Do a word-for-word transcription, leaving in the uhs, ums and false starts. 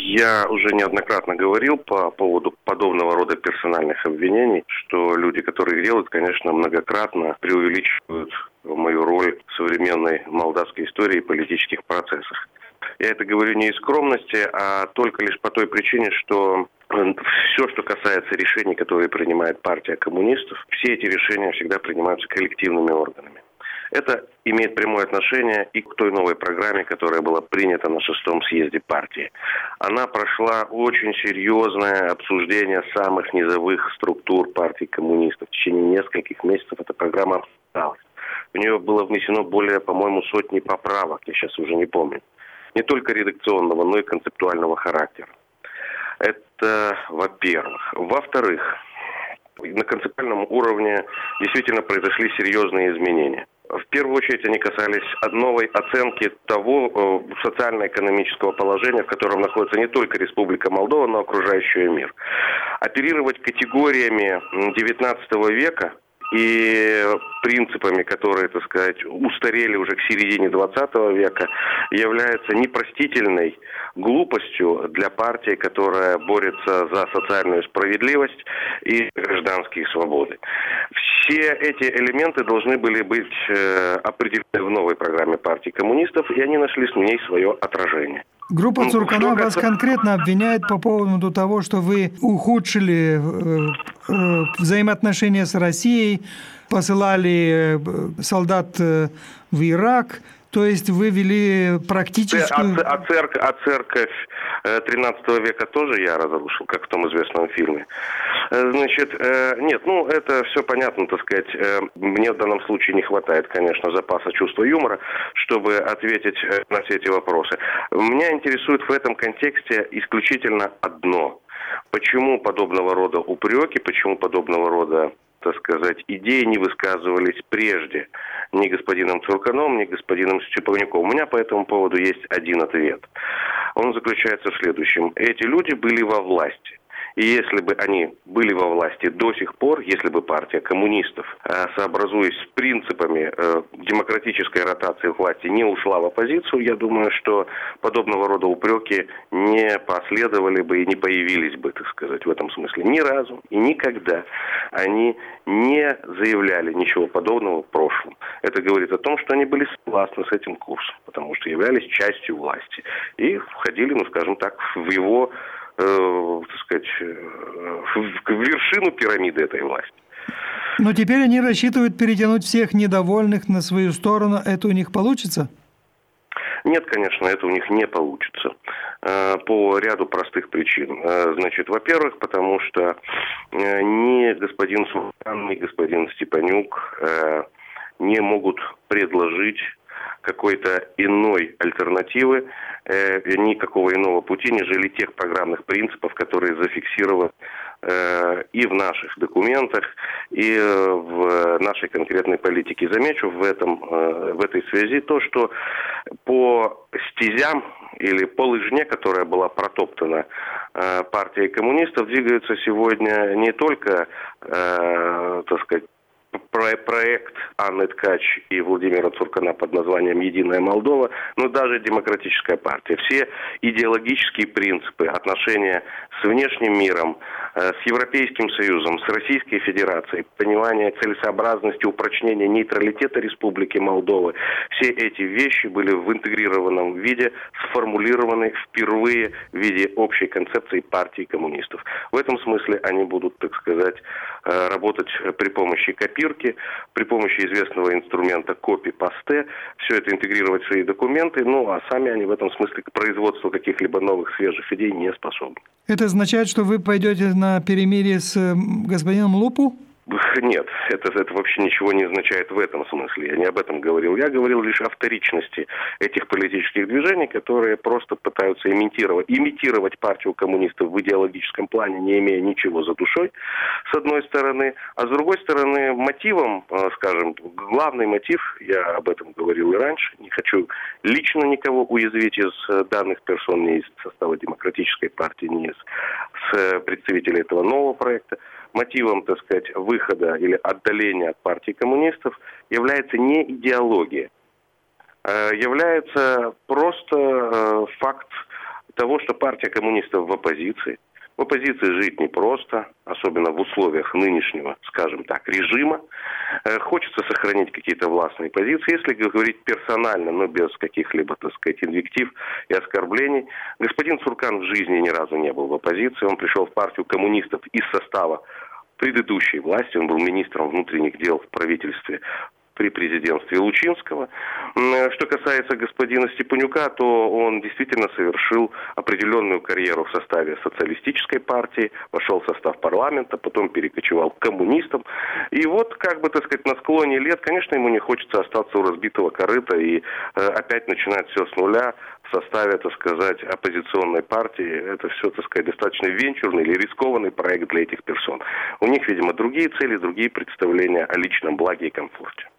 Я уже неоднократно говорил по поводу подобного рода персональных обвинений, что люди, которые делают, конечно, многократно преувеличивают мою роль в современной молдавской истории и политических процессах. Я это говорю не из скромности, а только лишь по той причине, что все, что касается решений, которые принимает партия коммунистов, все эти решения всегда принимаются коллективными органами. Это имеет прямое отношение и к той новой программе, которая была принята на шестом съезде партии. Она прошла очень серьезное обсуждение самых низовых структур партии коммунистов. В течение нескольких месяцев эта программа обсуждалась. В нее было внесено более, по-моему, сотни поправок, я сейчас уже не помню. Не только редакционного, но и концептуального характера. Это во-первых. Во-вторых, на концептуальном уровне действительно произошли серьезные изменения. В первую очередь они касались новой оценки того э, социально-экономического положения, в котором находится не только Республика Молдова, но и окружающий мир. Оперировать категориями девятнадцатого века и принципами, которые, так сказать, устарели уже к середине двадцатого века, является непростительной глупостью для партии, которая борется за социальную справедливость и гражданские свободы. Все эти элементы должны были быть э, определены в новой программе партии коммунистов, и они нашли в ней свое отражение. Группа Цуркана вас конкретно обвиняет по поводу того, что вы ухудшили э, э, взаимоотношения с Россией, посылали солдат в Ирак, то есть вы вели практическую... А, а, церковь, а церковь тринадцатого века тоже я разрушил, как в том известном фильме. Значит, нет, ну это все понятно, так сказать. Мне в данном случае не хватает, конечно, запаса чувства юмора, чтобы ответить на все эти вопросы. Меня интересует в этом контексте исключительно одно. Почему подобного рода упреки, почему подобного рода, так сказать, идеи не высказывались прежде ни господином Цурканом, ни господином Степанюком. У меня по этому поводу есть один ответ. Он заключается в следующем. Эти люди были во власти. И если бы они были во власти до сих пор, если бы партия коммунистов, сообразуясь с принципами демократической ротации власти, не ушла в оппозицию, я думаю, что подобного рода упреки не последовали бы и не появились бы, так сказать, в этом смысле. Ни разу и никогда они не заявляли ничего подобного в прошлом. Это говорит о том, что они были согласны с этим курсом, потому что являлись частью власти и входили, ну, скажем так, в его... Э, так сказать, в вершину пирамиды этой власти. Но теперь они рассчитывают перетянуть всех недовольных на свою сторону. Это у них получится? Нет, конечно, это у них не получится. По ряду простых причин. Значит, во-первых, потому что ни господин Цуркан, ни господин Степанюк не могут предложить какой-то иной альтернативы, э, никакого иного пути, нежели тех программных принципов, которые зафиксированы э, и в наших документах, и э, в нашей конкретной политике. Замечу в, этом, э, в этой связи то, что по стезям или по лыжне, которая была протоптана э, партией коммунистов, двигаются сегодня не только, э, так сказать, проект Анны Ткач и Владимира Цуркана под названием «Единая Молдова», но даже демократическая партия. Все идеологические принципы, отношения с внешним миром, с Европейским Союзом, с Российской Федерацией, понимание целесообразности упрочнения нейтралитета Республики Молдова, все эти вещи были в интегрированном виде сформулированы впервые в виде общей концепции партии коммунистов. В этом смысле они будут, так сказать, работать при помощи копирки, при помощи известного инструмента копи-пасте, все это интегрировать в свои документы, ну а сами они в этом смысле к производству каких-либо новых свежих идей не способны. Это означает, что вы пойдете на перемирие с господином Лупу? Нет, это, это вообще ничего не означает в этом смысле. Я не об этом говорил. Я говорил лишь о вторичности этих политических движений, которые просто пытаются имитировать, имитировать партию коммунистов в идеологическом плане, не имея ничего за душой, с одной стороны. А с другой стороны, мотивом, скажем, главный мотив, я об этом говорил и раньше, не хочу лично никого уязвить из данных персон, ни из состава демократической партии, ни из представителей этого нового проекта. Мотивом, так сказать, выхода или отдаления от партии коммунистов является не идеология, является просто факт того, что партия коммунистов в оппозиции. В оппозиции жить непросто, особенно в условиях нынешнего, скажем так, режима. Хочется сохранить какие-то властные позиции. Если говорить персонально, но без каких-либо, так сказать, инвектив и оскорблений, господин Цуркан в жизни ни разу не был в оппозиции. Он пришел в партию коммунистов из состава предыдущей власти. Он был министром внутренних дел в правительстве при президентстве Лучинского. Что касается господина Степанюка, то он действительно совершил определенную карьеру в составе социалистической партии, вошел в состав парламента, потом перекочевал к коммунистам. И вот, как бы, так сказать, на склоне лет, конечно, ему не хочется остаться у разбитого корыта и э, опять начинать все с нуля в составе, так сказать, оппозиционной партии. Это все, так сказать, достаточно венчурный или рискованный проект для этих персон. У них, видимо, другие цели, другие представления о личном благе и комфорте.